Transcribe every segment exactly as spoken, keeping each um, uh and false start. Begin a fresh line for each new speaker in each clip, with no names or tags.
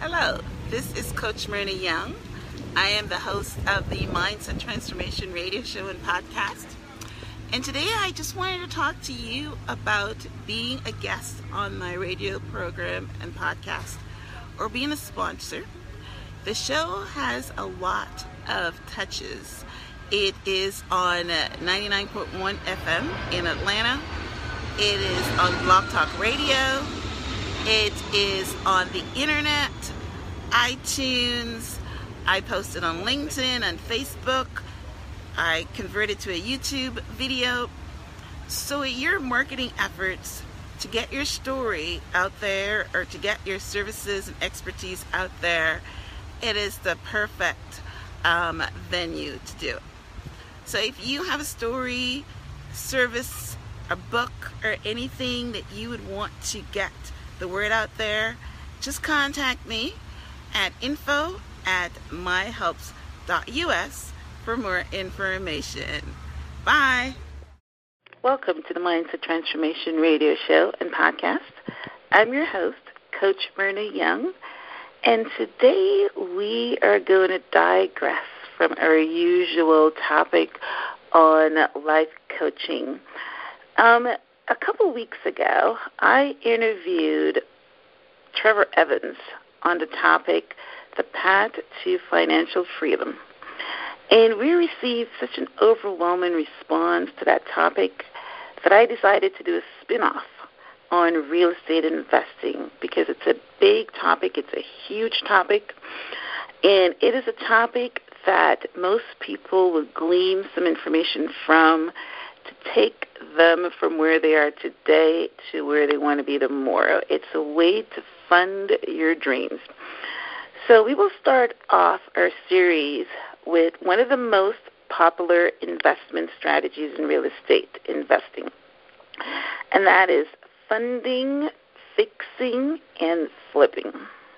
Hello, this is Coach Myrna Young. I am the host of the Mindset Transformation radio show and podcast. And today I just wanted to talk to you about being a guest on my radio program and podcast, or being a sponsor. The show has a lot of touches. It is on ninety-nine point one F M in Atlanta. It is on Blog Talk Radio. It is on the internet, iTunes. I post it on LinkedIn and Facebook. I converted to a YouTube video. So your marketing efforts to get your story out there, or to get your services and expertise out there, it is the perfect um, venue to do it. So if you have a story, service, a book, or anything that you would want to get the word out there, just contact me at info at myhelps dot U S for more information. Bye. Welcome to the Mindset Transformation radio show and podcast. I'm your host, Coach Myrna Young, and today we are going to digress from our usual topic on life coaching. Um, a couple weeks ago, I interviewed Trevor Evans on the topic, The Path to Financial Freedom. And we received such an overwhelming response to that topic that I decided to do a spin-off on real estate investing, because it's a big topic, it's a huge topic, and it is a topic that most people will glean some information from to take them from where they are today to where they want to be tomorrow. It's a way to fund your dreams. So we will start off our series with one of the most popular investment strategies in real estate investing, and that is funding, fixing, and flipping.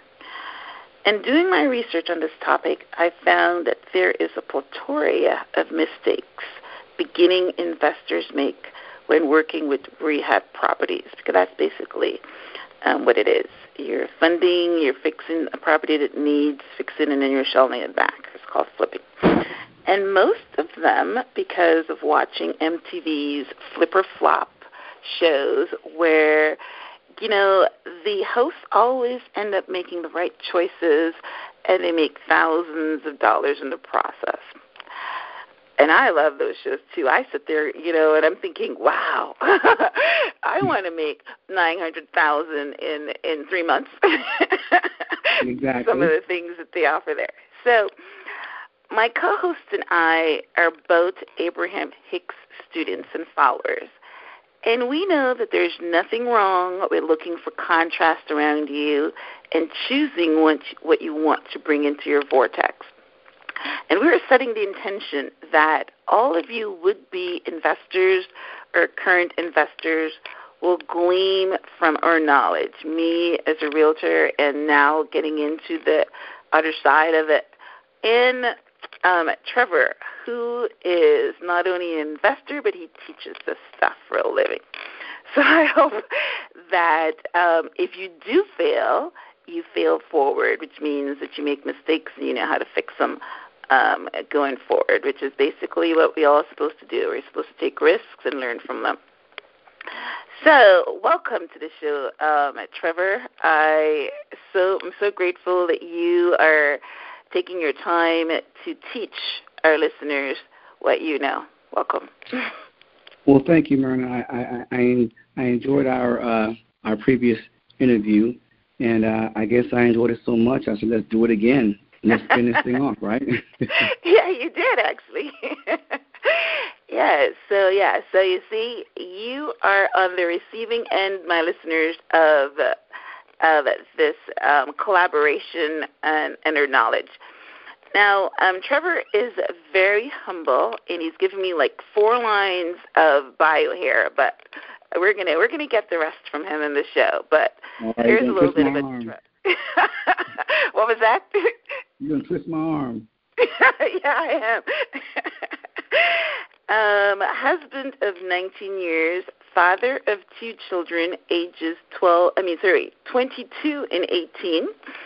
And doing my research on this topic, I found that there is a plethora of mistakes beginning investors make when working with rehab properties, because that's basically um, what it is. You're funding, you're fixing a property that needs fixing, and then you're selling it back. It's called flipping. And most of them, because of watching M T V's Flip or Flop shows, where, you know, the hosts always end up making the right choices, and they make thousands of dollars in the process. And I love those shows, too. I sit there, you know, and I'm thinking, wow, I want to make nine hundred thousand dollars in, in three months.
Exactly.
Some of the things that they offer there. So my co-host and I are both Abraham Hicks students and followers. And we know that there's nothing wrong with looking for contrast around you and choosing what what you want to bring into your vortex. And we were setting the intention that all of you would-be investors or current investors will glean from our knowledge, me as a realtor and now getting into the other side of it, and um, Trevor, who is not only an investor, but he teaches this stuff for a living. So I hope that um, if you do fail, you fail forward, which means that you make mistakes and you know how to fix them um, going forward, which is basically what we all are supposed to do. We're supposed to take risks and learn from them. So welcome to the show, um, Trevor. I so I'm so grateful that you are taking your time to teach our listeners what you know. Welcome.
Well, thank you, Myrna. I I, I, I enjoyed our uh, our previous interview, and uh, I guess I enjoyed it so much, I said, let's do it again. Let's finish this thing off, right?
Yeah, you did, actually. Yeah, so, yeah, so you see, you are on the receiving end, my listeners, of, of this um, collaboration and, and our knowledge. Now, um, Trevor is very humble, and he's given me like four lines of bio here, but we're gonna we're gonna get the rest from him in the show. But
right,
here's a little bit of a.
Arm.
What was that?
You're gonna twist my arm.
Yeah, I am. Um, husband of nineteen years, father of two children, ages twelve. I mean, sorry, twenty-two and eighteen.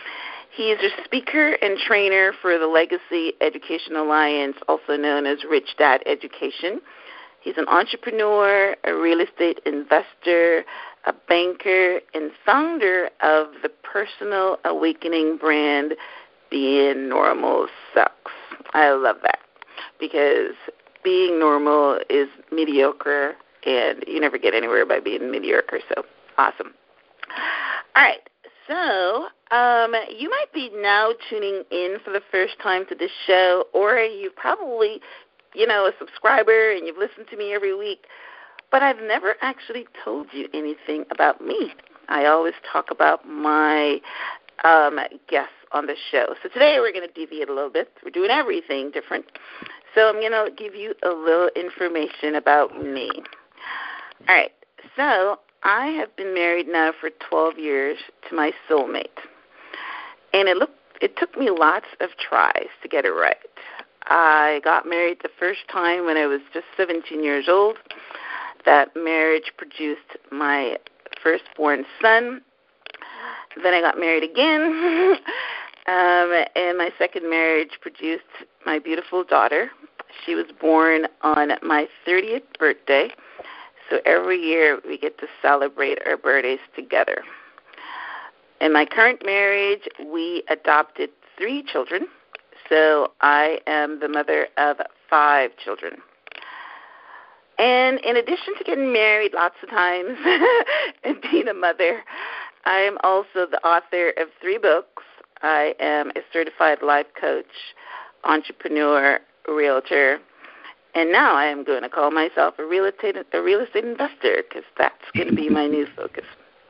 He is a speaker and trainer for the Legacy Education Alliance, also known as Rich Dad Education. He's an entrepreneur, a real estate investor, a banker, and founder of the personal awakening brand, Being Normal Sucks. I love that because being normal is mediocre, and you never get anywhere by being mediocre, so awesome. All right, so um, you might be now tuning in for the first time to this show, or you probably you know, a subscriber and you've listened to me every week, but I've never actually told you anything about me. I always talk about my um, guests on the show. So today we're going to deviate a little bit. We're doing everything different. So I'm going to give you a little information about me. All right. So I have been married now for twelve years to my soulmate. And it looked, it took me lots of tries to get it right. I got married the first time when I was just seventeen years old. That marriage produced my firstborn son. Then I got married again, um, and my second marriage produced my beautiful daughter. She was born on my thirtieth birthday, so every year we get to celebrate our birthdays together. In my current marriage, we adopted three children. So I am the mother of five children. And in addition to getting married lots of times and being a mother, I am also the author of three books. I am a certified life coach, entrepreneur, realtor, and now I am going to call myself a real estate, a real estate investor because that's going to be my new focus.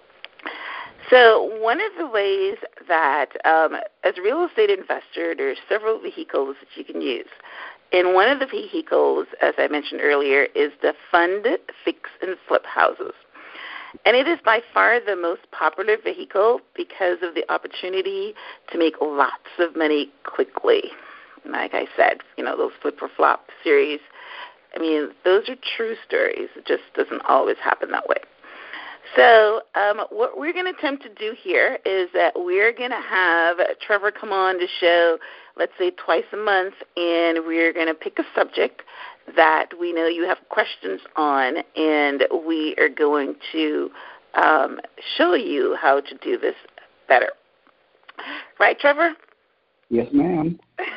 So one of the ways that, um, as a real estate investor, there are several vehicles that you can use. And one of the vehicles, as I mentioned earlier, is the fund, fix, and flip houses. And it is by far the most popular vehicle because of the opportunity to make lots of money quickly. Like I said, you know, those flip or flop series, I mean, those are true stories. It just doesn't always happen that way. So um, what we're going to attempt to do here is that we're going to have Trevor come on the show, let's say twice a month, and we're going to pick a subject that we know you have questions on, and we are going to um, show you how to do this better. Right, Trevor?
Yes, ma'am.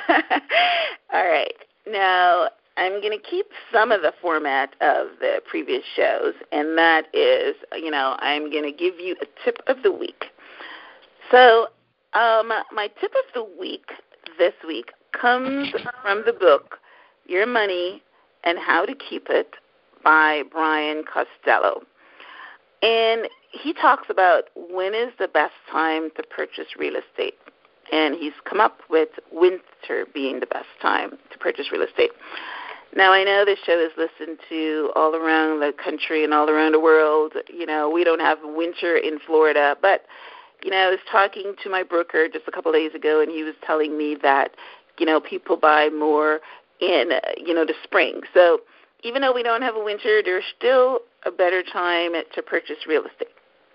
All right. Now, I'm going to keep some of the format of the previous shows, and that is, you know, I'm going to give you a tip of the week. So um, my tip of the week this week comes from the book Your Money and How to Keep It by Brian Costello. And he talks about when is the best time to purchase real estate. And he's come up with winter being the best time to purchase real estate. Now, I know this show is listened to all around the country and all around the world. You know, we don't have winter in Florida, but, you know, I was talking to my broker just a couple of days ago, and he was telling me that, you know, people buy more in, uh, you know, the spring. So even though we don't have a winter, there's still a better time to purchase real estate.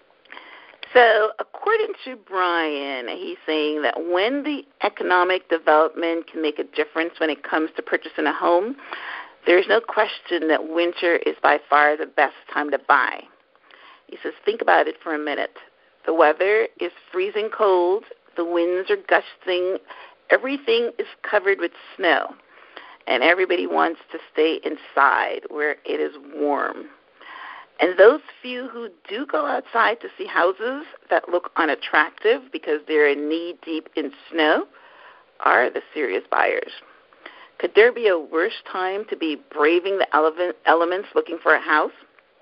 So according to Brian, he's saying that when the economic development can make a difference when it comes to purchasing a home, there's no question that winter is by far the best time to buy. He says, think about it for a minute. The weather is freezing cold. The winds are gusting. Everything is covered with snow. And everybody wants to stay inside where it is warm. And those few who do go outside to see houses that look unattractive because they're knee-deep in snow are the serious buyers. Could there be a worse time to be braving the elements looking for a house?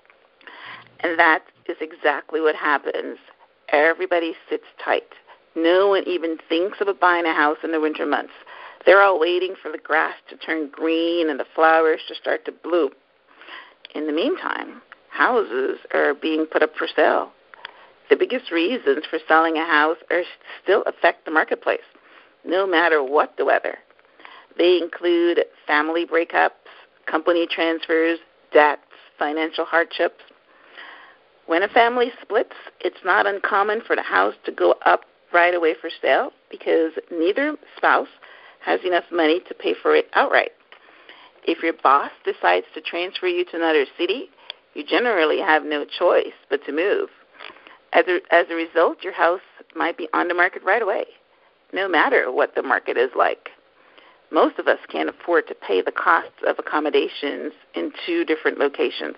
And that is exactly what happens. Everybody sits tight. No one even thinks about buying a house in the winter months. They're all waiting for the grass to turn green and the flowers to start to bloom. In the meantime, houses are being put up for sale. The biggest reasons for selling a house are still affect the marketplace, no matter what the weather. They include family breakups, company transfers, debts, financial hardships. When a family splits, it's not uncommon for the house to go up right away for sale because neither spouse has enough money to pay for it outright. If your boss decides to transfer you to another city, you generally have no choice but to move. As a, as a result, your house might be on the market right away, no matter what the market is like. Most of us can't afford to pay the costs of accommodations in two different locations.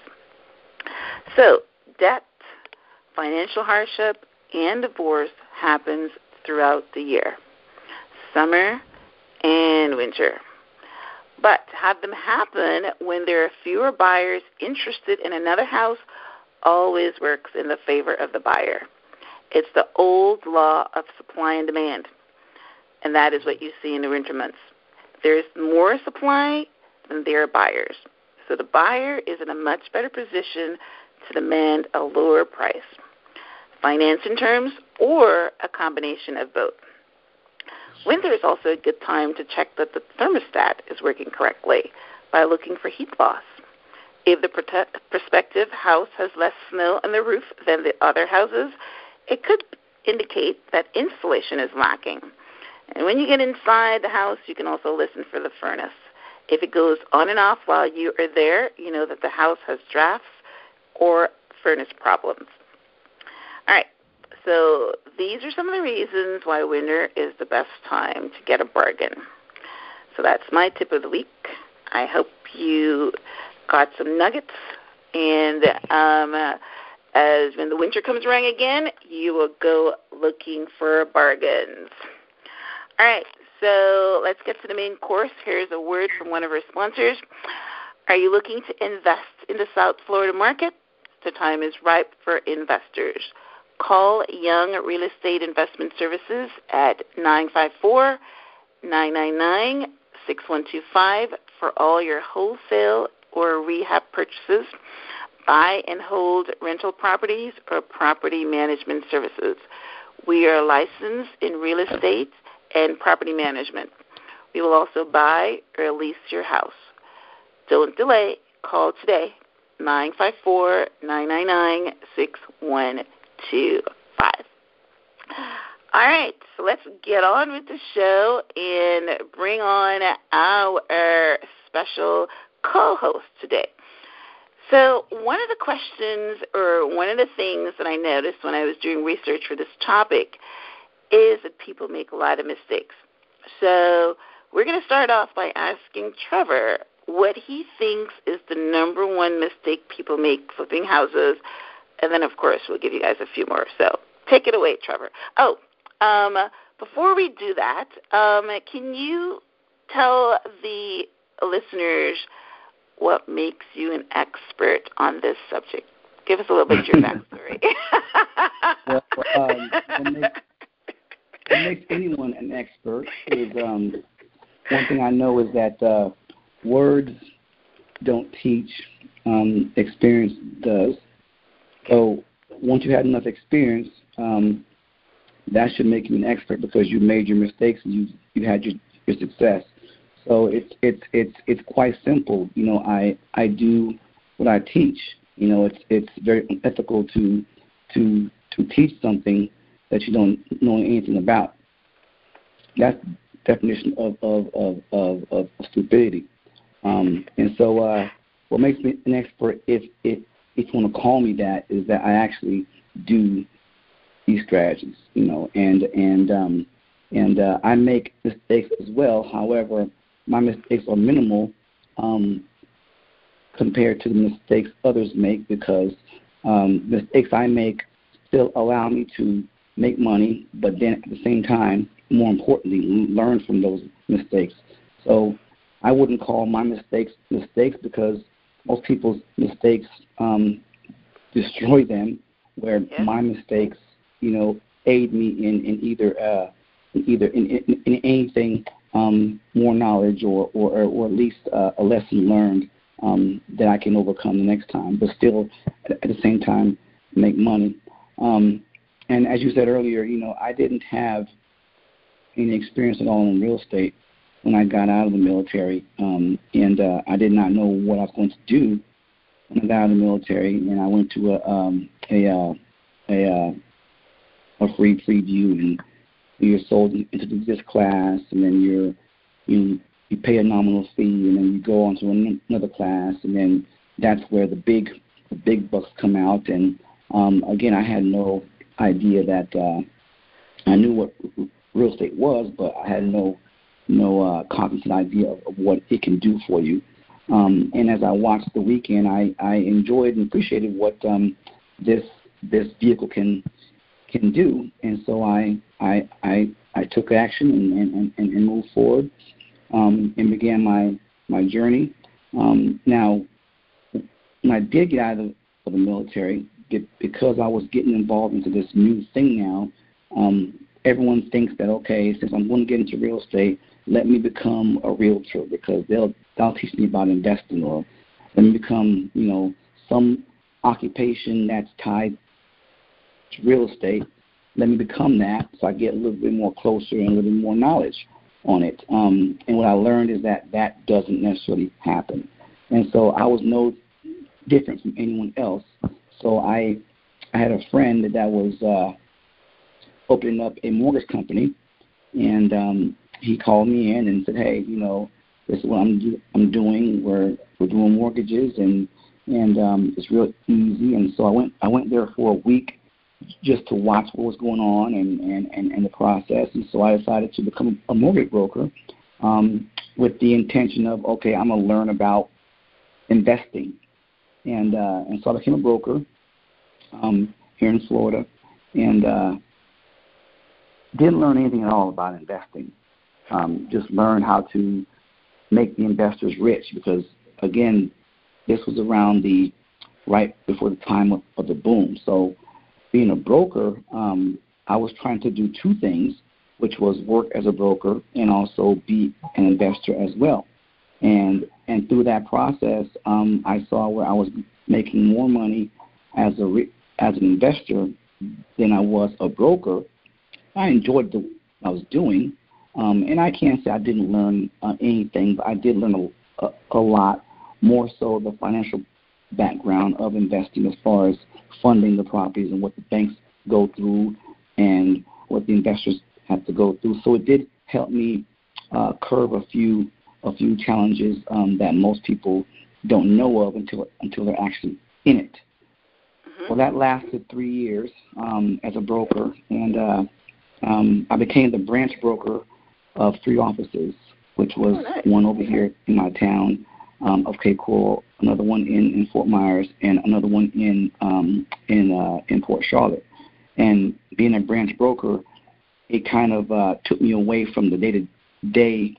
So, debt, financial hardship, and divorce happens throughout the year, summer and winter. But to have them happen when there are fewer buyers interested in another house always works in the favor of the buyer. It's the old law of supply and demand, and that is what you see in the winter months. There's more supply than there are buyers. So the buyer is in a much better position to demand a lower price, financing terms, or a combination of both. Winter is also a good time to check that the thermostat is working correctly by looking for heat loss. If the prote- prospective house has less snow on the roof than the other houses, it could indicate that insulation is lacking. And when you get inside the house, you can also listen for the furnace. If it goes on and off while you are there, you know that the house has drafts or furnace problems. All right, so these are some of the reasons why winter is the best time to get a bargain. So that's my tip of the week. I hope you got some nuggets, and um, uh, as when the winter comes around again, you will go looking for bargains. All right, so let's get to the main course. Here's a word from one of our sponsors. Are you looking to invest in the South Florida market? The time is ripe for investors. Call Young Real Estate Investment Services at nine five four, nine nine nine, six one two five for all your wholesale or rehab purchases, buy and hold rental properties, or property management services. We are licensed in real estate and property management. We will also buy or lease your house. Don't delay. Call today, nine five four, nine nine nine, six one two five. All right, so let's get on with the show and bring on our special co-host today. So one of the questions, or one of the things that I noticed when I was doing research for this topic is that people make a lot of mistakes. So we're going to start off by asking Trevor what he thinks is the number one mistake people make flipping houses, and then, of course, we'll give you guys a few more. So take it away, Trevor. Oh, um, before we do that, um, can you tell the listeners what makes you an expert on this subject? Give us a little bit of your backstory.
Well, um, what, makes, what makes anyone an expert is um, one thing I know is that uh, words don't teach, um, experience does. So once you have enough experience, um, that should make you an expert because you made your mistakes and you you had your, your success. So it's it's it's it's quite simple. You know, I I do what I teach. You know, it's it's very unethical to to to teach something that you don't know anything about. That's the definition of of of of, of stupidity. Um, and so, uh, what makes me an expert, if if if you want to call me that, is that I actually do these strategies. You know, and and um, and uh, I make mistakes as well. However, my mistakes are minimal um, compared to the mistakes others make because um, mistakes I make still allow me to make money, but then at the same time, more importantly, learn from those mistakes. So I wouldn't call my mistakes mistakes because most people's mistakes um, destroy them, where yeah. my mistakes, you know, aid me in, in either uh, in either in, in, in anything um, more knowledge or or, or at least uh, a lesson learned um, that I can overcome the next time, but still at, at the same time make money. Um, and as you said earlier, you know, I didn't have any experience at all in real estate when I got out of the military, um, and uh, I did not know what I was going to do when I got out of the military, and I went to a um, a uh, a, uh, a free preview and you're sold into this class, and then you're you you pay a nominal fee, and then you go on to another class, and then that's where the big the big bucks come out. And um, again, I had no idea that uh, I knew what real estate was, but I had no no uh, cognizant idea of, of what it can do for you. Um, and as I watched the weekend, I, I enjoyed and appreciated what um, this this vehicle can can do, and so I I I, I took action and, and, and, and moved forward um, and began my my journey. Um, now, when I did get out of the, of the military, because I was getting involved into this new thing now, um, everyone thinks that, okay, since I'm going to get into real estate, let me become a realtor, because they'll they'll teach me about investing, or let me become, you know, some occupation that's tied to real estate. Let me become that, so I get a little bit more closer and a little bit more knowledge on it. Um, and what I learned is that that doesn't necessarily happen. And so I was no different from anyone else. So I I had a friend that, that was uh, opening up a mortgage company, and um, he called me in and said, hey, you know, this is what I'm do- I'm doing. We're we're doing mortgages, and and um, it's real easy. And so I went I went there for a week just to watch what was going on and, and, and, and the process. And so I decided to become a mortgage broker um, with the intention of, okay, I'm going to learn about investing. And uh, and so I became a broker um, here in Florida, and uh, didn't learn anything at all about investing. Um, just learned how to make the investors rich, because, again, this was around the right before the time of, of the boom. So being a broker, um, I was trying to do two things, which was work as a broker and also be an investor as well. And and through that process, um, I saw where I was making more money as a re- as an investor than I was a broker. I enjoyed the, what I was doing, um, and I can't say I didn't learn uh, anything, but I did learn a, a, a lot, more so the financial background of investing as far as funding the properties and what the banks go through and what the investors have to go through. So it did help me uh, curb a few a few challenges um, that most people don't know of until until they're actually in it. Mm-hmm. Well, that lasted three years um, as a broker, and uh, um, I became the branch broker of three offices, which was oh, nice. One over here in my town um, of Cape Coral, another one in, in Fort Myers, and another one in um, in uh, in Port Charlotte. And being a branch broker, it kind of uh, took me away from the day-to-day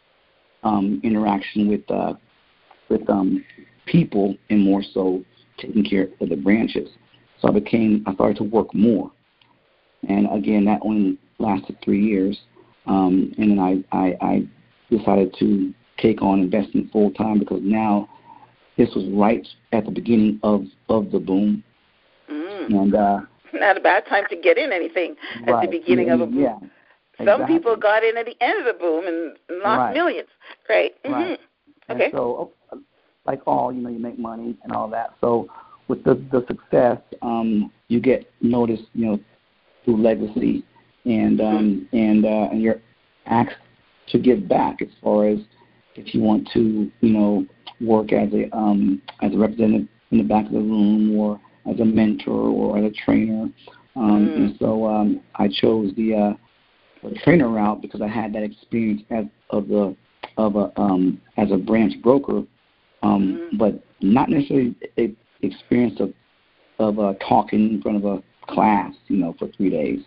um, interaction with uh, with um, people, and more so taking care of the branches. So I became, I started to work more. And again, that only lasted three years. Um, and then I, I, I decided to take on investing full time, because now this was right at the beginning of, of the boom.
Mm.
And uh,
not a bad time to get in anything at
right.
the beginning
yeah,
of a boom.
Yeah,
Some
exactly.
people got in at the end of the boom and lost
right.
millions, right? Mm-hmm.
Right.
Okay.
And so, like all, you know, you make money and all that. So with the, the success, um, you get noticed, you know, through legacy, and um, mm-hmm. and uh, and you're asked to give back as far as if you want to, you know, work as a um, as a representative in the back of the room, or as a mentor, or as a trainer. Um, mm. And so um, I chose the, uh, the trainer route, because I had that experience as of the of a um, as a branch broker, um, mm. but not necessarily a experience of of uh, talking in front of a class, you know, for three days.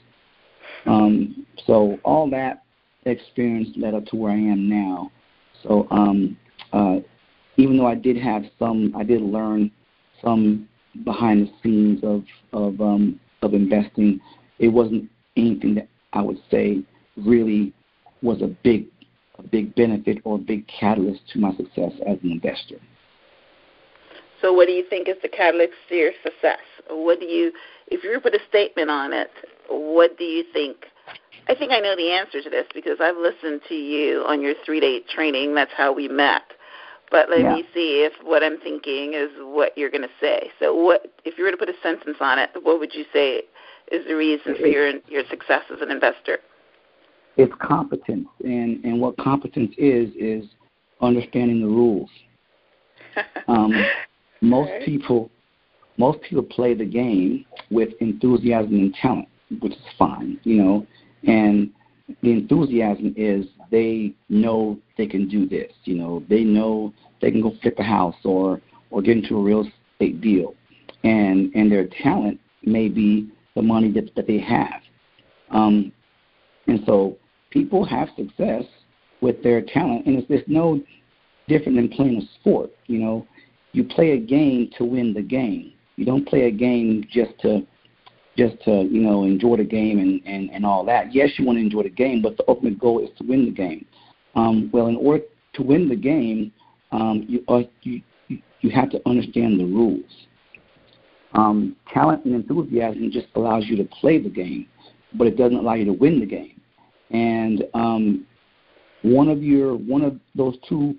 Um, so all that experience led up to where I am now. So um, uh, even though I did have some, I did learn some behind the scenes of of um, of investing. It wasn't anything that I would say really was a big a big benefit or a big catalyst to my success as an investor.
So what do you think is the catalyst to your success? What do you, if you were to put a statement on it, what do you think? I think I know the answer to this, because I've listened to you on your three-day training. That's how we met. But let yeah. me see if what I'm thinking is what you're going to say. So what, if you were to put a sentence on it, what would you say is the reason for your your success as an investor?
it's competence, and, and what competence is is understanding the rules. Um, most
right.
people, most people play the game with enthusiasm and talent, which is fine, you know. And the enthusiasm is they know they can do this, you know. They know they can go flip a house or or get into a real estate deal, and and their talent may be the money that that they have. Um, and so people have success with their talent, and it's, it's no different than playing a sport. You know, you play a game to win the game. You don't play a game just to just to you know enjoy the game and, and, and all that. Yes, you want to enjoy the game, but the ultimate goal is to win the game. Um, well, in order to win the game, um, you, uh, you you have to understand the rules. Um, talent and enthusiasm just allows you to play the game, but it doesn't allow you to win the game. And um, one of your one of those two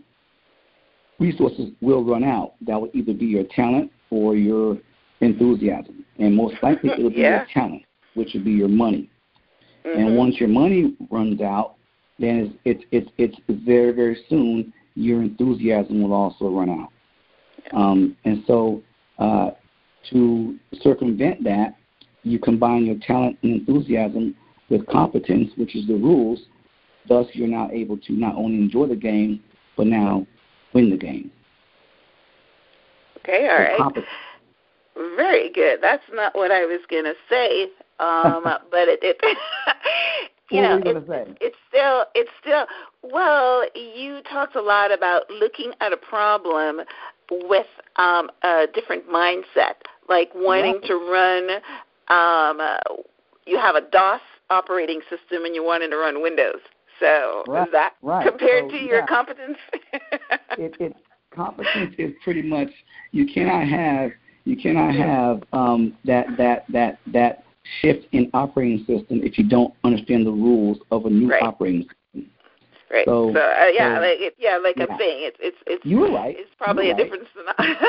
resources will run out. That will either be your talent or your enthusiasm, and most likely it will be
yeah.
your talent, which would be your money.
Mm-hmm.
And once your money runs out, then it's it's it's, it's very very soon your enthusiasm will also run out. Um, and so uh, to circumvent that, you combine your talent and enthusiasm with competence, which is the rules. Thus, you're now able to not only enjoy the game, but now win the game.
Okay, all
so
right.
Competence.
Very good. That's not what I was going to say, um, but it, it you
what
know,
were you
it,
say?
it's still, it's still. Well, you talked a lot about looking at a problem with um, a different mindset, like wanting
Right.
to run. Um, uh, you have a DOS operating system, and you wanted to run Windows. So
Right.
is that
right.
compared
so,
to your
yeah.
competence?
it, it competence is pretty much you cannot have you cannot have um, that that that that shift in operating system if you don't understand the rules of a new
right.
operating system.
Right.
So,
so uh, yeah,
so,
like it, yeah, like
yeah.
I'm saying, it's it's it's
you were right.
It's probably
you
a
right.
difference. In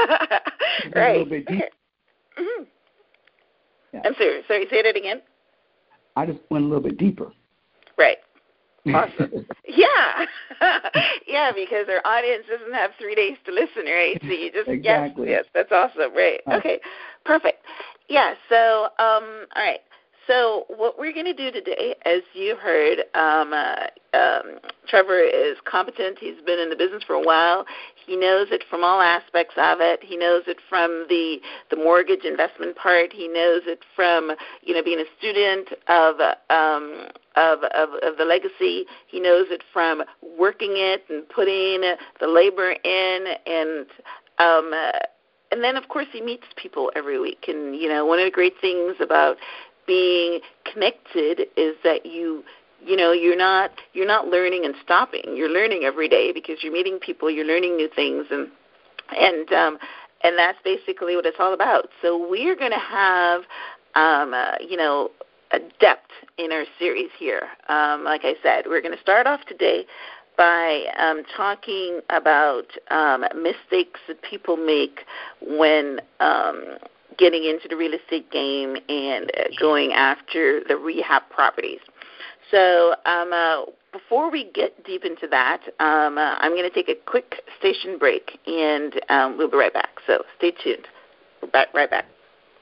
It's
right.
a little bit deep.
Mm-hmm.
Yeah.
I'm sorry. Sorry. Say that again.
I just went a little bit deeper.
Right. Awesome. yeah. yeah, because our audience doesn't have three days to listen, right? So you just
exactly.
yes, yes, that's awesome. Right.
Right.
Okay. Perfect. Yeah. So um, all right. So what we're going to do today, as you heard, um, uh, um, Trevor is competent. He's been in the business for a while. He knows it from all aspects of it. He knows it from the the mortgage investment part. He knows it from, you know, being a student of um, of, of of the legacy. He knows it from working it and putting the labor in, and um, uh, and then of course he meets people every week. And you know, one of the great things about being connected is that you you know you're not you're not learning and stopping. You're learning every day because you're meeting people, you're learning new things, and and um, and that's basically what it's all about. So we're going to have um, uh, you know a depth in our series here. Um, like I said, we're going to start off today by um, talking about um, mistakes that people make when um, getting into the real estate game and uh, going after the rehab properties. So um, uh, before we get deep into that, um, uh, I'm going to take a quick station break, and um, we'll be right back. So stay tuned. We're back, right back.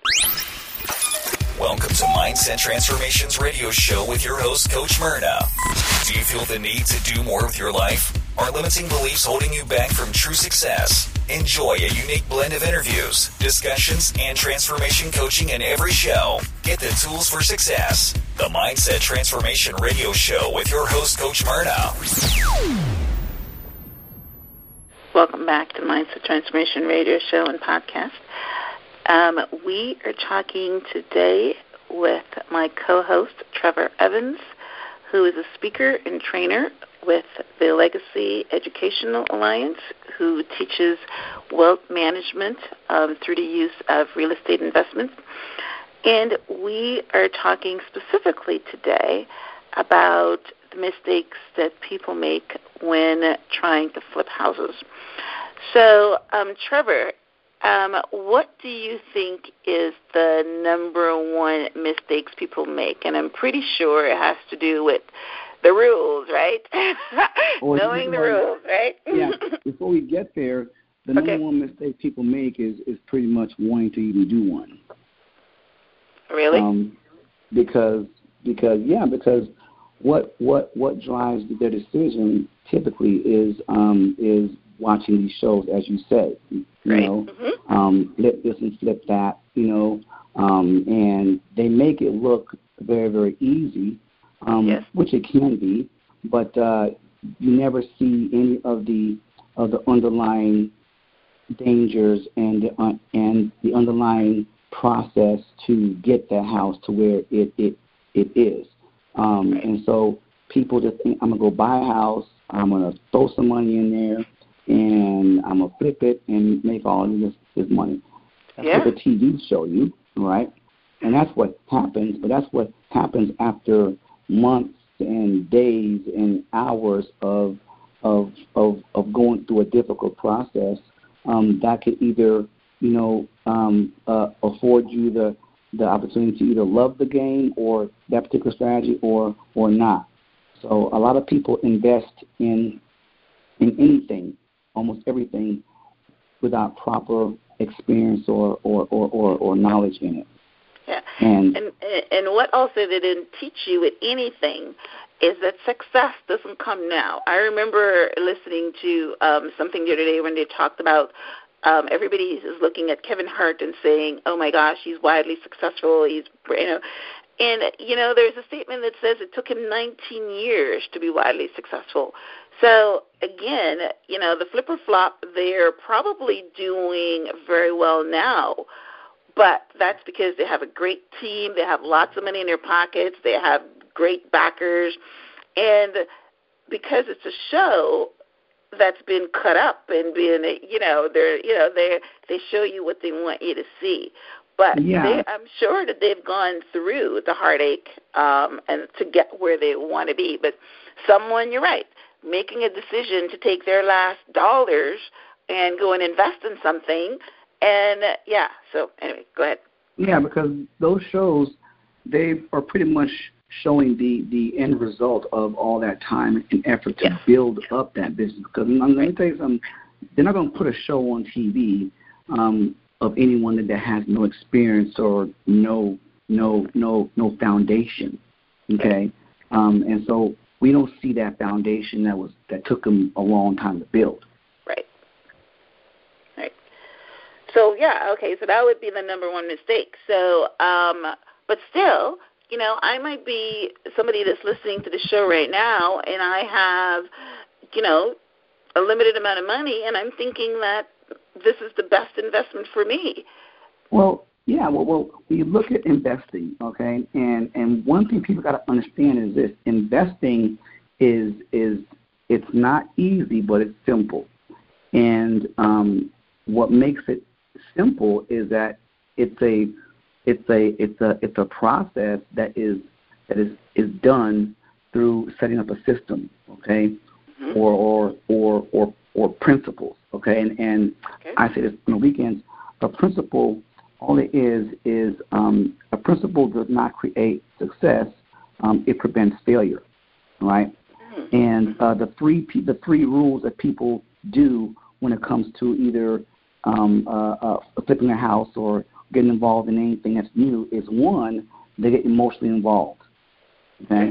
Welcome to Mindset Transformations Radio Show with your host, Coach Myrna. Do you feel the need to do more with your life? Are limiting beliefs holding you back from true success? Enjoy a unique blend of interviews, discussions, and transformation coaching in every show. Get the tools for success. The Mindset Transformation Radio Show with your host, Coach Myrna.
Welcome back to the Mindset Transformation Radio Show and podcast. Um, we are talking today with my co-host, Trevor Evans, who is a speaker and trainer with the Legacy Educational Alliance, who teaches wealth management um, through the use of real estate investments. And we are talking specifically today about the mistakes that people make when trying to flip houses. So, um, Trevor, um, what do you think is the number one mistakes people make? And I'm pretty sure it has to do with the rules, right?
Or
Knowing the
like,
rules, right?
Yeah. Before we get there, the number
okay.
one mistake people make is, is pretty much wanting to even do one.
Really?
Um, because because yeah, because what what what drives their decision typically is um, is watching these shows, as you said. You
right.
know,
mm-hmm.
um, flip this and flip that. You know, um, and they make it look very very easy, um,
yes.
which it can be, but uh, you never see any of the of the underlying dangers and the, uh, and the underlying process to get that house to where it it, it is. Um,
right.
And so people just think, I'm going to go buy a house, I'm going to throw some money in there, and I'm going to flip it and make all of this, this money. That's
yeah.
what the T V show you, right? And that's what happens, but that's what happens after months and days and hours of of of, of going through a difficult process um, that could either, you know, um, uh, afford you the the opportunity to either love the game or that particular strategy or or not. So a lot of people invest in in anything, almost everything, without proper experience or or, or, or, or knowledge in it.
Yeah.
And,
and and what also they didn't teach you with anything is that success doesn't come now. I remember listening to um, something the other day when they talked about um, everybody is looking at Kevin Hart and saying, "Oh my gosh, he's widely successful." He's, you know, and you know, there's a statement that says it took him nineteen years to be widely successful. So again, you know, the flip or flop, they're probably doing very well now. But that's because they have a great team, they have lots of money in their pockets, they have great backers, and because it's a show that's been cut up and been, you know, they're, you know, they they show you what they want you to see. But
yeah.
they, I'm sure that they've gone through the heartache um, and to get where they want to be. But someone, you're right, making a decision to take their last dollars and go and invest in something. And, uh, yeah, so anyway, go ahead.
Yeah, because those shows, they are pretty much showing the, the end result of all that time and effort to
yeah.
build up that business. Because I'm going to tell you something, they're not going to put a show on T V um, of anyone that, that has no experience or no no no no foundation, okay? Um, and so we don't see that foundation that was that took them a long time to build.
Right. Right. So, yeah, okay, so that would be the number one mistake. So, um, but still, you know, I might be somebody that's listening to the show right now, and I have, you know, a limited amount of money, and I'm thinking that this is the best investment for me.
Well, yeah, well, well we look at investing, okay, and, and one thing people got to understand is this: investing is is it's not easy, but it's simple. And um, what makes it simple is that it's a it's a it's a it's a process that is that is, is done through setting up a system, okay, mm-hmm. or or or or or principles, okay, and and
okay.
I say this on the weekends. A principle, all it is is um, a principle does not create success; um, it prevents failure, right? Mm-hmm. And uh, the three the three rules that people do when it comes to either um, uh, uh, flipping a house or getting involved in anything that's new is, one, they get emotionally involved, okay?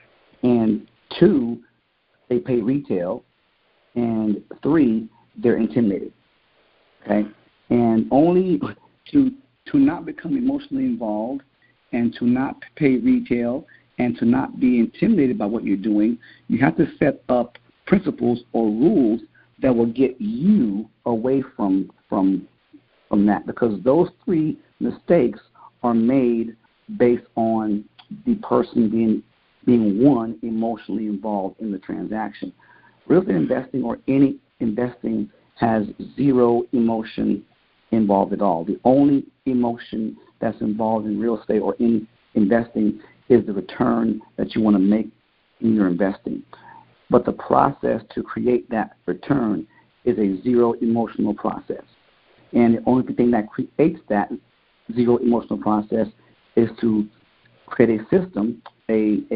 And two, they pay retail. And three, they're intimidated, okay? And only to to not become emotionally involved and to not pay retail and to not be intimidated by what you're doing, you have to set up principles or rules that will get you away from from from that, because those three mistakes are made based on the person being being one emotionally involved in the transaction. Real estate investing or any investing has zero emotion involved at all. The only emotion that's involved in real estate or in investing is the return that you want to make in your investing. But the process to create that return is a zero emotional process. And the only thing that creates that zero emotional process is to create a system, a, a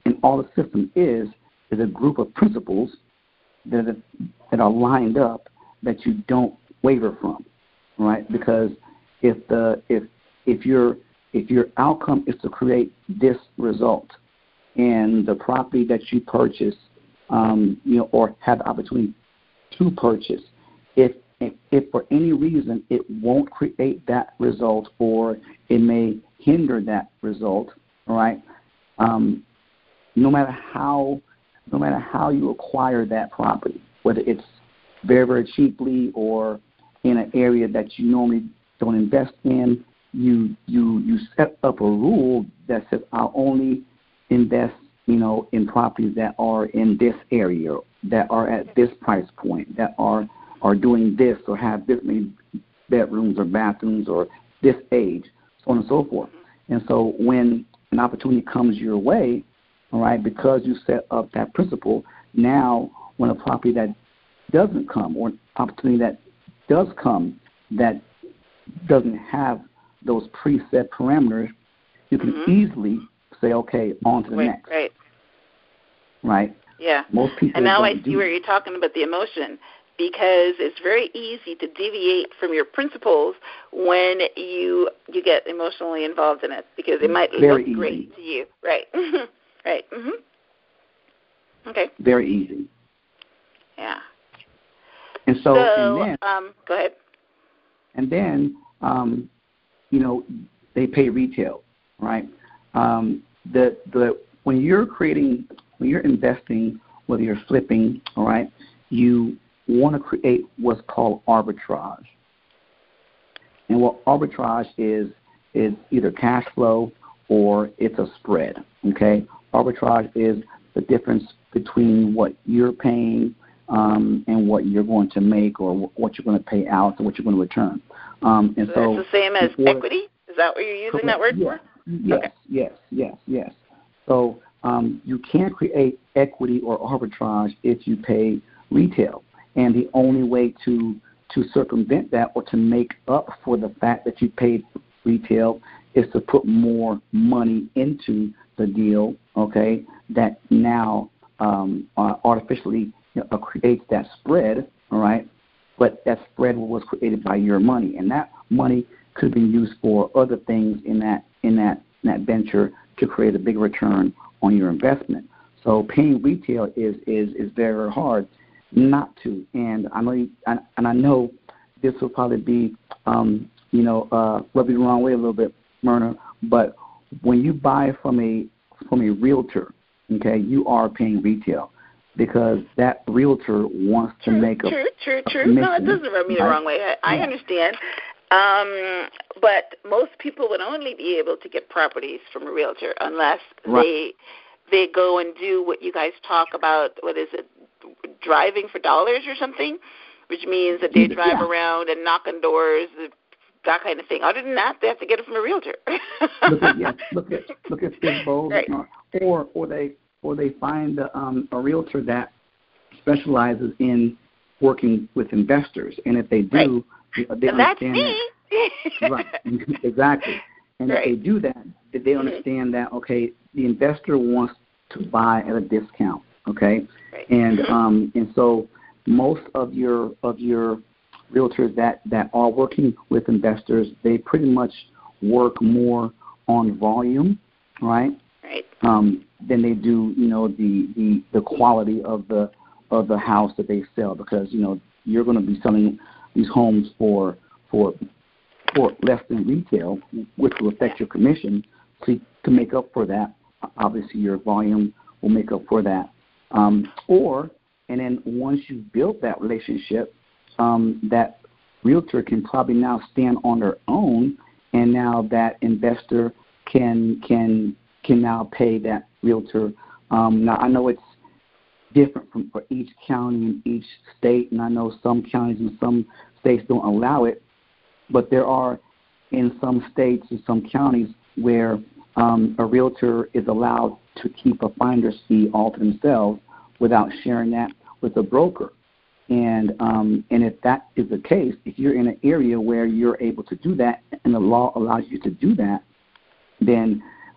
and all the system is is a group of principles that that are lined up that you don't waver from, right? Because if the if if your if your outcome is to create this result, and the property that you purchase, um, you know, or have the opportunity to purchase, if if, if for any reason it won't create that result, or it may hinder that result, all right, um, no matter how no matter how you acquire that property, whether it's very, very cheaply or in an area that you normally don't invest in, you you you set up a rule that says I'll only invest, you know, in properties that are in this area, that are at this price point, that are are doing this or have this many bedrooms or bathrooms or this age, so on and so forth. And so when an opportunity comes your way, all right, because you set up that principle, now when a property that doesn't come, or an opportunity that does come that doesn't have those preset parameters, you can mm-hmm. easily say, okay, on to the
right,
next.
Right.
Right?
Yeah.
Most people
and now I
don't
see
do
where you're talking about the emotion, because it's very easy to deviate from your principles when you you get emotionally involved in it, because it might
very
look
easy.
great to you. Right. Right. Mm-hmm. Okay.
Very easy.
Yeah.
And so,
so
and then,
um, go ahead.
And then, um, you know, they pay retail, right? Um, the the when you're creating, when you're investing, whether you're flipping, all right, you want to create what's called arbitrage. And what arbitrage is is either cash flow or it's a spread. Okay, arbitrage is the difference between what you're paying um, and what you're going to make, or w- what you're going to pay out and what you're going to return. Um, and
so,
so
that's the same as
before,
equity? Is that what you're using
correct,
that word
yes,
for?
Yes,
okay.
yes, yes, yes. So um, you can't create equity or arbitrage if you pay retail. And the only way to to circumvent that, or to make up for the fact that you paid retail, is to put more money into the deal, okay, that now um, uh, artificially you know, creates that spread, all right? But that spread was created by your money, and that money could be used for other things in that in that in that venture to create a big return on your investment. So paying retail is is is very hard not to, and I know you, and, and I know this will probably be um, you know uh, rub you the wrong way a little bit, Myrna, but when you buy from a from a realtor, okay, you are paying retail, because that realtor wants
true,
to make a
true, true,
a
true.
commission,
No, it doesn't rub me the
right?
wrong way. I,
yeah.
I understand. Um, but most people would only be able to get properties from a realtor unless
right.
they they go and do what you guys talk about. What is it? Driving for dollars or something, which means that they drive
yeah.
around and knock on doors, that kind of thing. Other than that, they have to get it from a realtor.
look at yeah, look at look at Fishbowl,
right.
or or they or they find um, a realtor that specializes in working with investors, and if they do,
right.
they
and that's
understand
me.
that. Right, exactly. And
right.
if they do that, they mm-hmm. understand that okay, the investor wants to buy at a discount. Okay,
right.
and
mm-hmm.
um, and so most of your of your realtors that, that are working with investors, they pretty much work more on volume, right?
Right.
Um, than they do, you know, the, the, the quality of the of the house that they sell, because you know you're going to be selling these homes for for for less than retail, which will affect your commission. So to make up for that, obviously your volume will make up for that. Um, or, and then once you've built that relationship, um, that realtor can probably now stand on their own, and now that investor can can can now pay that realtor. Um, now I know it's different from for each county and each state, and I know some counties and some states don't allow it, but there are in some states and some counties where um, a realtor is allowed to keep a finder's fee all to themselves without sharing that with a broker. And um, and if that is the case, if you're in an area where you're able to do that and the law allows you to do that, then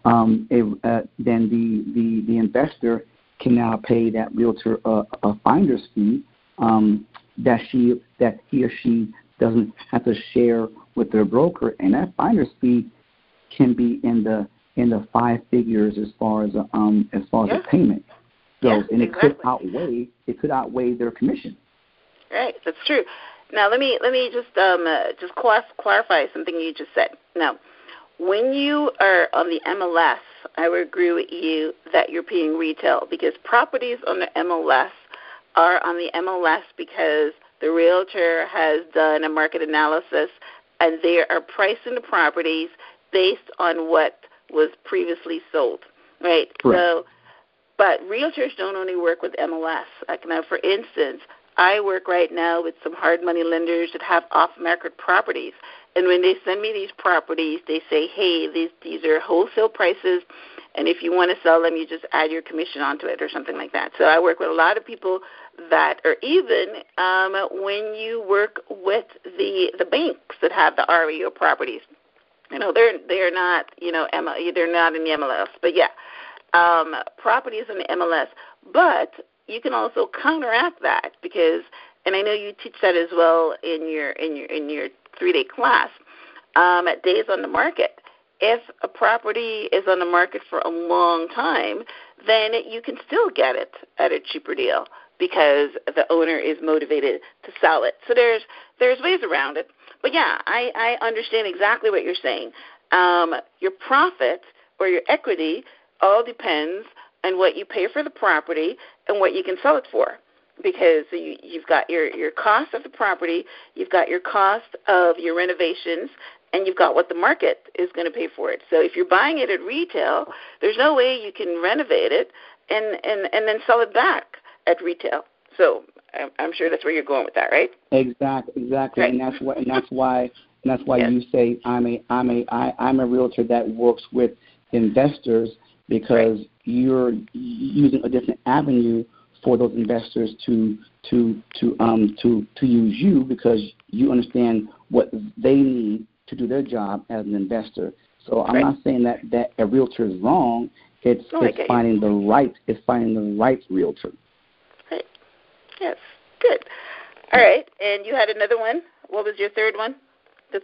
um, a, uh, then the, the, the investor can now pay that realtor uh, a finder's fee um, that she that he or she doesn't have to share with their broker, and that finder's fee can be in the in the five figures as far as um as far as
yeah.
the payment goes,
yeah,
and it
exactly.
could outweigh it could outweigh their commission.
Right, that's true. Now let me let me just um uh, just clarify something you just said. Now, when you are on the M L S, I would agree with you that you're paying retail, because properties on the M L S are on the M L S because the realtor has done a market analysis and they are pricing the properties based on what was previously sold, right?
Correct.
So, but realtors don't only work with M L S. Like now, for instance, I work right now with some hard money lenders that have off-market properties. And when they send me these properties, they say, hey, these these are wholesale prices, and if you want to sell them, you just add your commission onto it or something like that. So I work with a lot of people that are even um, when you work with the the banks that have the R E O properties. You know, they're they're not, you know, M L, they're not in the M L S, but yeah, um, properties in the M L S. But you can also counteract that because, and I know you teach that as well in your in your in your three-day class, um, at Days on the Market. If a property is on the market for a long time, then you can still get it at a cheaper deal because the owner is motivated to sell it. So there's there's ways around it. But, yeah, I, I understand exactly what you're saying. Um, your profit or your equity all depends on what you pay for the property and what you can sell it for. Because you, you've got your, your cost of the property, you've got your cost of your renovations, and you've got what the market is going to pay for it. So if you're buying it at retail, there's no way you can renovate it and, and, and then sell it back at retail. So I'm, I'm sure that's where you're going with that, right?
Exactly, exactly,
right.
and that's what, and that's why, and that's why
yes.
you say I'm a, I'm a, I, I'm a realtor that works with investors because right. you're using a different avenue for those investors to to to um to to use you because you understand what they need to do their job as an investor. So I'm
right.
not saying that, that a realtor is wrong. It's
oh,
it's finding
you.
the right it's finding the right realtor.
Right. Yes. Good. All right. And you had another one. What was your third one? The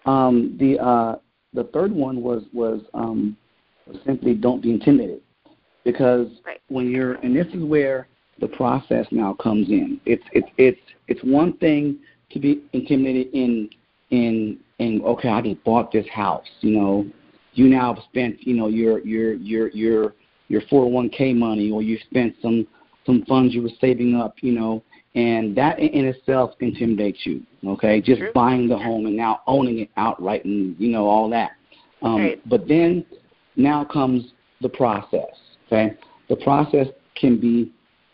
um the uh the third one was was um simply don't be intimidated because
right.
when you're and this is where the process now comes in. It's it's it's it's one thing to be intimidated in in in okay, I just bought this house. You know, you now have spent you know your your your your your four oh one k money, or you spent some some funds you were saving up. You know, and that in, in itself intimidates you. Okay, just
True.
buying the home and now owning it outright, and you know all that. Um,
right.
But then now comes the process. Okay, the process can be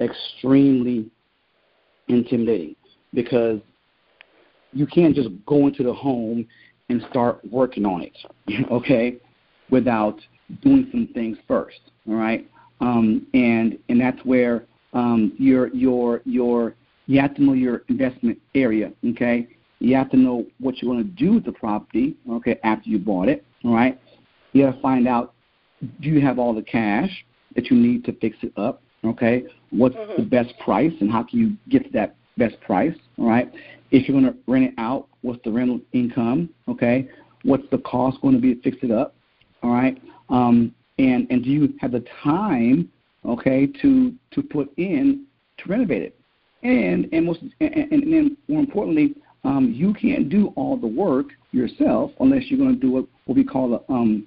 extremely intimidating because you can't just go into the home and start working on it, okay, without doing some things first, all right? Um, and and that's where um, your your your you have to know your investment area, okay? You have to know what you want to do with the property, okay, after you bought it, all right? You have to find out, do you have all the cash that you need to fix it up? Okay, what's
mm-hmm.
the best price and how can you get to that best price, all right? If you're going to rent it out, what's the rental income, okay? What's the cost going to be to fix it up, all right? Um, and, and do you have the time, okay, to to put in to renovate it? And and, most, and, and then more importantly, um, you can't do all the work yourself unless you're going to do what, what we call a, um,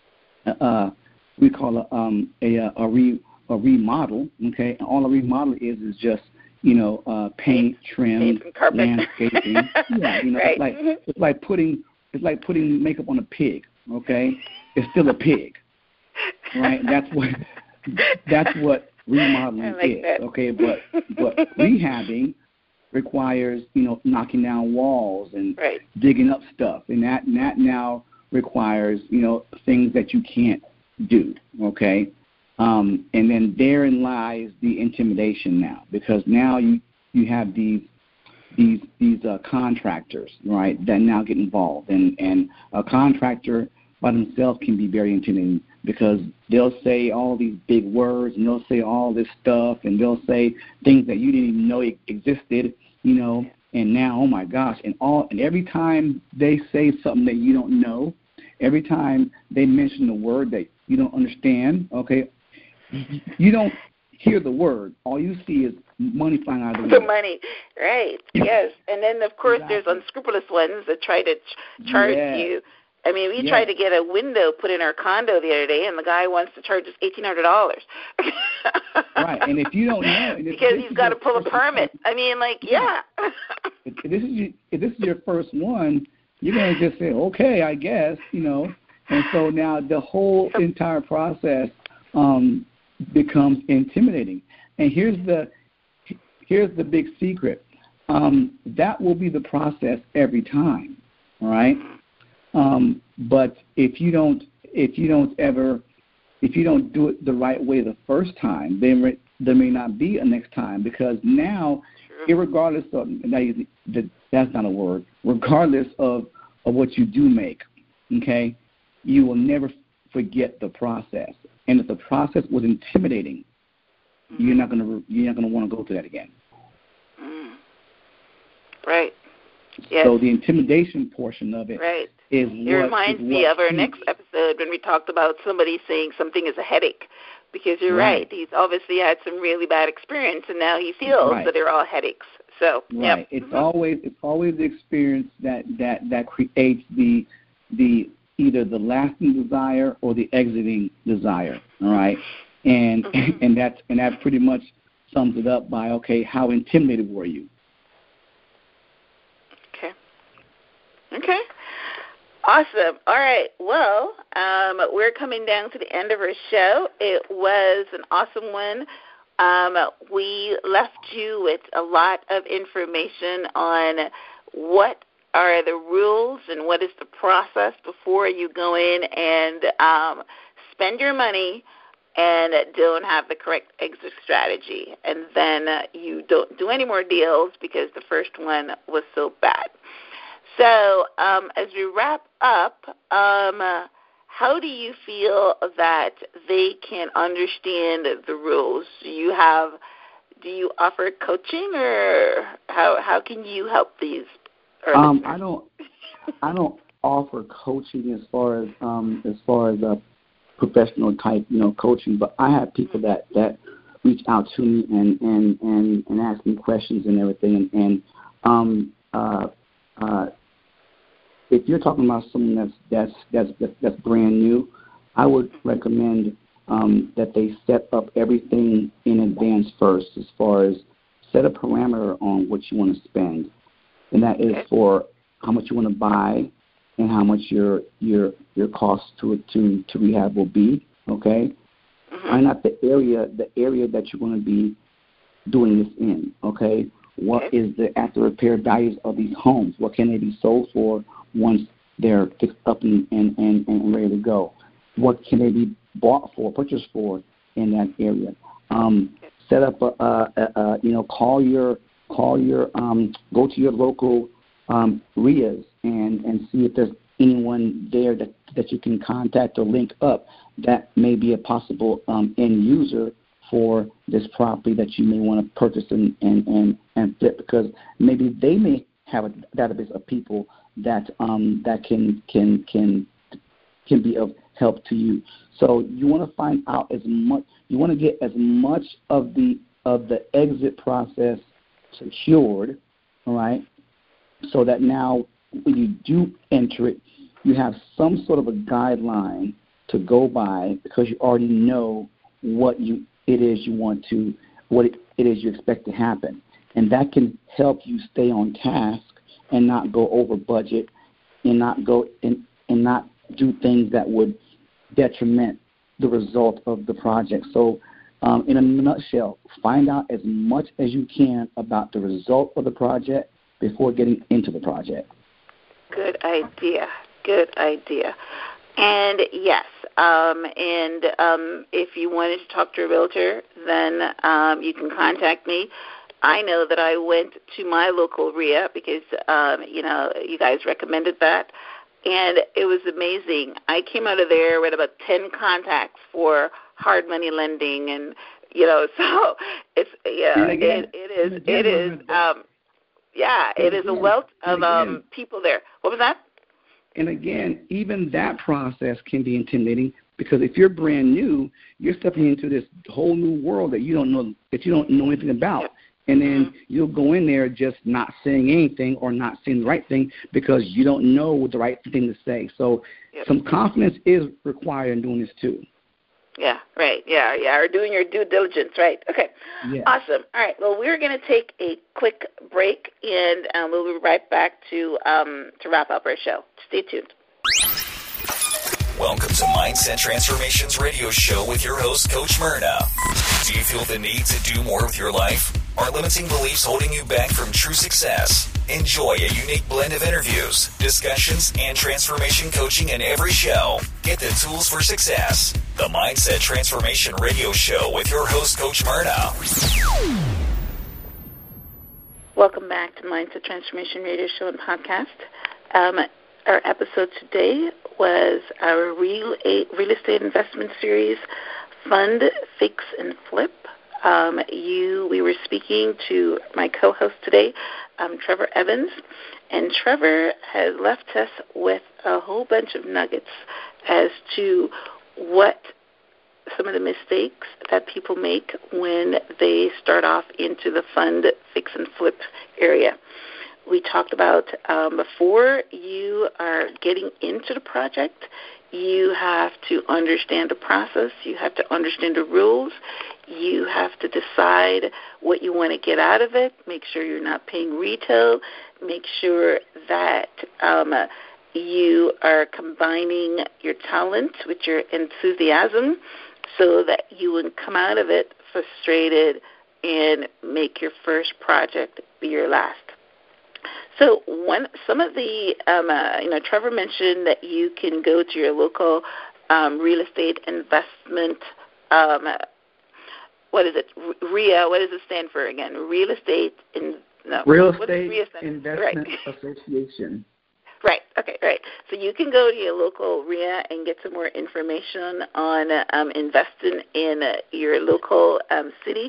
uh, we call a, um, a, a re a remodel, okay? And all a remodel is is just, you know, uh, paint, trim,
paint
landscaping. yeah, you know,
right.
it's like
mm-hmm.
it's like putting it's like putting makeup on a pig, okay? It's still a pig, right? That's what that's what remodeling
like
is,
that.
okay? But but rehabbing requires, you know, knocking down walls and
right.
digging up stuff, and that and that now requires, you know, things that you can't do, okay? Um, and then therein lies the intimidation now, because now you, you have these these these uh, contractors, right, that now get involved, and and a contractor by themselves can be very intimidating because they'll say all these big words and they'll say all this stuff and they'll say things that you didn't even know existed, you know, and now, oh my gosh, and all and every time they say something that you don't know, every time they mention a word that you don't understand, okay, you don't hear the word. All you see is money flying out of the window.
The money, right, yes. And then, of course, exactly. There's unscrupulous ones that try to ch- charge yes. you. I mean, we yes. tried to get a window put in our condo the other day, and the guy wants to charge us eighteen hundred dollars.
Right, and if you don't know. And if
because he's got to pull a permit. I mean, like, yeah.
if, if, this is your, if this is your first one, you're going to just say, okay, I guess, you know. And so now the whole entire process um, becomes intimidating. And here's the here's the big secret. Um, that will be the process every time, all right? Um, but if you don't if you don't ever if you don't do it the right way the first time, then there may not be a next time, because now, irregardless of that, that's not a word. Regardless of, of what you do make, okay, you will never forget the process. And if the process was intimidating, mm-hmm. you're not gonna you're not gonna want to go through that again.
Mm. Right. Yes.
So the intimidation portion of it
right.
is
it
what,
reminds
is
me
what
of our
keeps,
next episode when we talked about somebody saying something is a headache, because you're right. right. He's obviously had some really bad experience, and now he feels
right.
that they're all headaches. So
right,
yep.
it's
mm-hmm.
always it's always the experience that, that, that creates the the either the lasting desire or the exiting desire. All right, and mm-hmm. and that's and that pretty much sums it up by okay, how intimidated were you?
Okay. Okay. Awesome. All right. Well, um, we're coming down to the end of our show. It was an awesome one. Um, we left you with a lot of information on what are the rules and what is the process before you go in and um, spend your money and don't have the correct exit strategy. And then uh, you don't do any more deals because the first one was so bad. So um, as we wrap up, um, uh, how do you feel that they can understand the rules? Do you have, do you offer coaching, or how how can you help these?
Um, I don't, I don't offer coaching as far as um, as far as a professional type, you know, coaching. But I have people that, that reach out to me and, and, and, and ask me questions and everything. And, and um, uh, uh, if you're talking about something that's that's that's that's brand new, I would recommend um, that they set up everything in advance first, as far as set a parameter on what you want to spend, and that is for how much you want to buy and how much your your your cost to to to rehab will be. Okay, mm-hmm. Find out the area the area that you're going to be doing this in. Okay, what okay. is the after repair values of these homes? What can they be sold for once they're fixed up and, and, and, and ready to go? What can they be bought for, purchased for in that area? Um, set up a, a, a, a, you know, call your, call your, um, go to your local um, R I As and, and see if there's anyone there that, that you can contact or link up that may be a possible um, end user for this property that you may want to purchase and, and, and, and flip, because maybe they may have a database of people that um, that can can can can be of help to you. So you want to find out as much. You want to get as much of the of the exit process secured, all right? So that now when you do enter it, you have some sort of a guideline to go by, because you already know what you it is you want to what it, it is you expect to happen, and that can help you stay on task and not go over budget, and not go and, and not do things that would detriment the result of the project. So um, in a nutshell, find out as much as you can about the result of the project before getting into the project.
Good idea. Good idea. And yes, um, and um, if you wanted to talk to a realtor, then um, you can contact me. I know that I went to my local R I A because, um, you know, you guys recommended that. and it was amazing. I came out of there with about ten contacts for hard money lending, and you know, so it's yeah,
again,
it, it is it is um, yeah, it is a wealth of um, people there. What was that?
And again, even that process can be intimidating because if you're brand new, you're stepping into this whole new world that you don't know that you don't know anything about. And then mm-hmm. you'll go in there just not saying anything or not saying the right thing because you don't know the right thing to say. So yep. some confidence is required in doing this too.
Yeah, right. Yeah, yeah. Or doing your due diligence, right? Okay. Yeah. Awesome. All right. Well, we're going to take a quick break, and um, we'll be right back to um, to wrap up our show. Stay tuned.
Welcome to Mindset Transformations Radio Show with your host, Coach Myrna. Do you feel the need to do more with your life? Are limiting beliefs holding you back from true success? Enjoy a unique blend of interviews, discussions, and transformation coaching in every show. Get the tools for success. The Mindset Transformation Radio Show with your host, Coach Myrna.
Welcome back to Mindset Transformation Radio Show and Podcast. Um, our episode today was our real, real estate investment series, Fund, Fix, and Flip. Um, you, we were speaking to my co-host today, um, Trevor Evans, and Trevor has left us with a whole bunch of nuggets as to what some of the mistakes that people make when they start off into the fund, fix, and flip area. We talked about um, before you are getting into the project, you have to understand the process, you have to understand the rules, you have to decide what you want to get out of it, make sure you're not paying retail, make sure that um, you are combining your talent with your enthusiasm so that you would come out of it frustrated and make your first project be your last. So one, some of the, um, uh, you know, Trevor mentioned that you can go to your local um, real estate investment, um, what is it, R I A, what does it stand for again? Real Estate in, no,
Real Estate Investment
right.
Association.
Right, okay, right. So you can go to your local R I A and get some more information on um, investing in uh, your local um, city.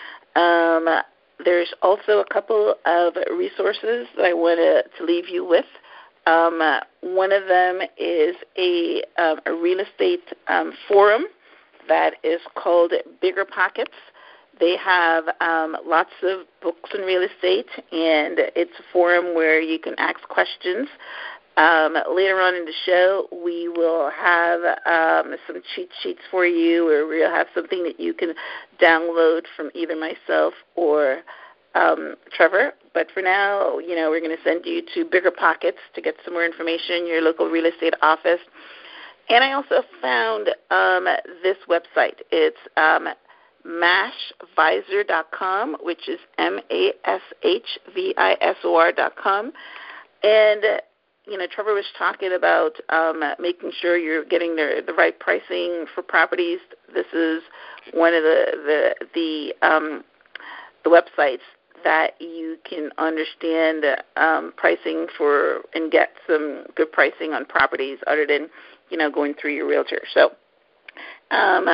Um There's also a couple of resources that I want to, to leave you with. Um, uh, one of them is a, um, a real estate um, forum that is called Bigger Pockets. They have um, lots of books in real estate, and it's a forum where you can ask questions. Um, later on in the show, we will have um, some cheat sheets for you, or we'll have something that you can download from either myself or um, Trevor. But for now, you know, we're going to send you to Bigger Pockets to get some more information, your local real estate office. And I also found um, this website. It's um, mash visor dot com, which is M A S H V I S O R dot com. And you know, Trevor was talking about um, making sure you're getting the, the right pricing for properties. This is one of the the the, um, the websites that you can understand um, pricing for and get some good pricing on properties other than, you know, going through your realtor. So um,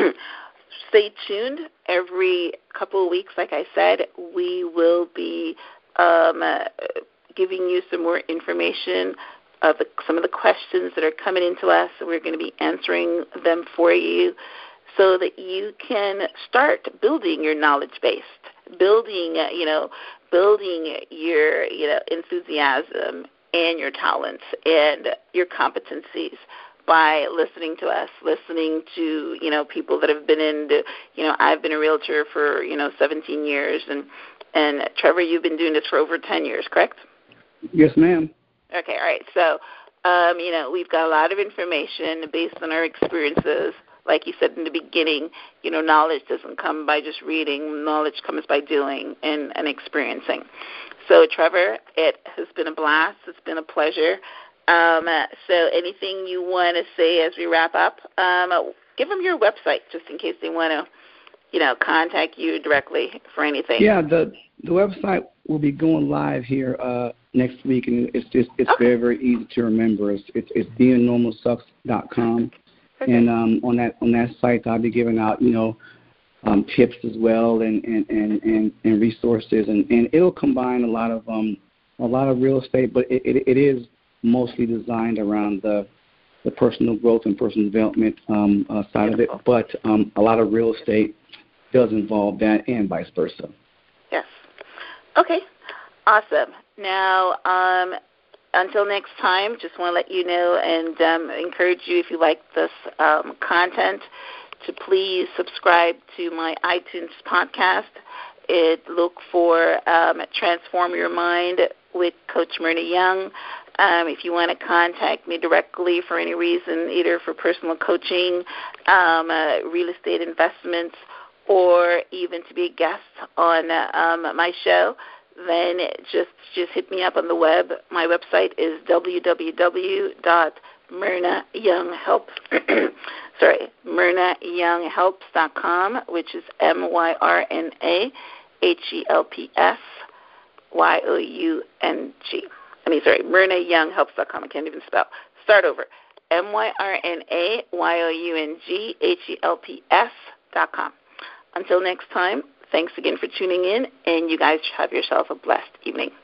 stay tuned. Every couple of weeks, like I said, we will be um, uh, giving you some more information of the, some of the questions that are coming into us. We're going to be answering them for you so that you can start building your knowledge base, building, uh, you know, building your, you know, enthusiasm and your talents and your competencies by listening to us, listening to, you know, people that have been in, the, you know, I've been a realtor for, you know, seventeen years, and, and Trevor, you've been doing this for over ten years, correct?
Yes, ma'am. Okay,
all right. So, um, you know, we've got a lot of information based on our experiences. Like you said in the beginning, you know, knowledge doesn't come by just reading. Knowledge comes by doing and, and experiencing. So, Trevor, it has been a blast. It's been a pleasure. Um, so anything you want to say as we wrap up, um, give them your website just in case they want to, you know, contact you directly for anything.
Yeah, the, the website will be going live here uh, next week, and it's just it's
okay.
very very easy to remember. It's it's, it's being normal sucks dot com, okay. and um, on that on that site I'll be giving out you know um, tips as well and and, and, and, and resources, and, and it'll combine a lot of um a lot of real estate, but it, it, it is mostly designed around the the personal growth and personal development um, uh, side Beautiful. of it, but um, a lot of real estate does involve that and vice versa.
Yes. Okay. Awesome. Now, um, until next time, just want to let you know and um, encourage you, if you like this um, content, to please subscribe to my iTunes podcast. It, look for um, Transform Your Mind with Coach Myrna Young. Um, if you want to contact me directly for any reason, either for personal coaching, um, uh, real estate investments, or even to be a guest on uh, um, my show, then just just hit me up on the web. My website is w w w dot myrna young helps sorry myrna young helps dot com, which is M Y R N A H E L P S Y O U N G. I mean, sorry, myrna young helps dot com. I can't even spell. Start over. M Y R N A Y O U N G H E L P S dot com. Until next time, thanks again for tuning in, and you guys have yourself a blessed evening.